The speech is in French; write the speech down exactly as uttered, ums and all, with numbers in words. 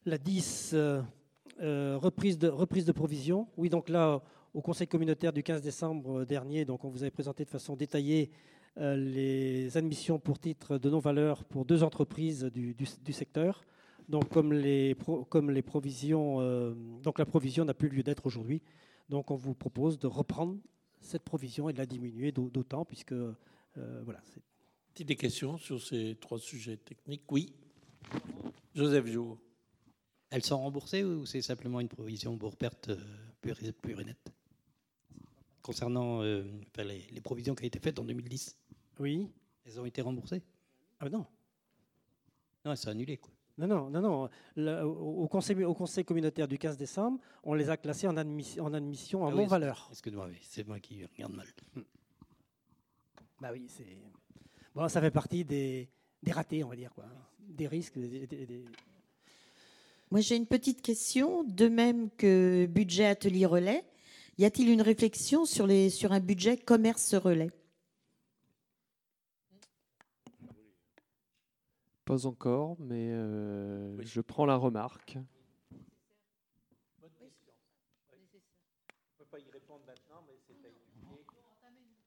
La dix, euh, euh, reprise, de, reprise de provision. Oui, donc là, au Conseil communautaire du quinze décembre dernier, donc on vous avait présenté de façon détaillée euh, les admissions pour titre de non-valeur pour deux entreprises du, du, du secteur. Donc, comme les, pro, comme les provisions, euh, donc la provision n'a plus lieu d'être aujourd'hui. Donc, on vous propose de reprendre cette provision et de la diminuer d'autant, puisque euh, voilà. C'est des questions sur ces trois sujets techniques. Oui. Joseph Jour. Elles sont remboursées ou c'est simplement une provision pour perte pure et, pure et nette concernant euh, enfin, les, les provisions qui ont été faites en deux mille dix? Oui. Elles ont été remboursées? Ah non. Non, elles sont annulées, quoi. Non, non, non, non. Le, au, conseil, au Conseil communautaire du quinze décembre, on les a classées en admission en, admission en ah non-valeur. Oui, excuse-moi, oui, c'est moi qui regarde mal. Hmm. Bah oui, c'est... Bon, ça fait partie des, des ratés, on va dire, quoi. Des risques. Des, des, des... Moi, j'ai une petite question. De même que budget atelier relais, y a-t-il une réflexion sur, les, sur un budget commerce relais? Pas encore, mais euh, oui. Je prends la remarque. Bonne question. Oui. On ne peut pas y répondre maintenant, mais c'est à étudier.